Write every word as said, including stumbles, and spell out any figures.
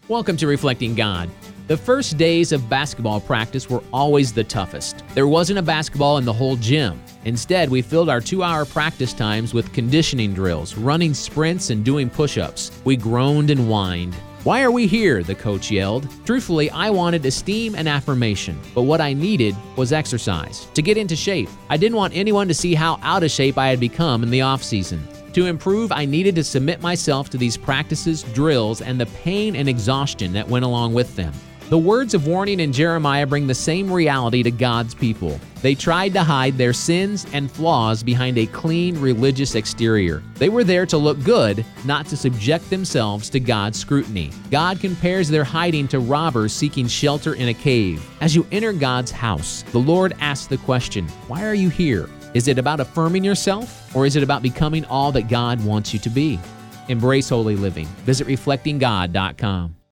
Welcome to Reflecting God. The first days of basketball practice were always the toughest. There wasn't a basketball in the whole gym. Instead, we filled our two-hour practice times with conditioning drills, running sprints, and doing push-ups. We groaned and whined. "Why are we here?" the coach yelled. Truthfully, I wanted esteem and affirmation, but what I needed was exercise to get into shape. I didn't want anyone to see how out of shape I had become in the off-season. To improve, I needed to submit myself to these practices, drills, and the pain and exhaustion that went along with them. The words of warning in Jeremiah bring the same reality to God's people. They tried to hide their sins and flaws behind a clean, religious exterior. They were there to look good, not to subject themselves to God's scrutiny. God compares their hiding to robbers seeking shelter in a cave. As you enter God's house, the Lord asks the question, "Why are you here?" Is it about affirming yourself, or is it about becoming all that God wants you to be? Embrace holy living. Visit reflecting god dot com.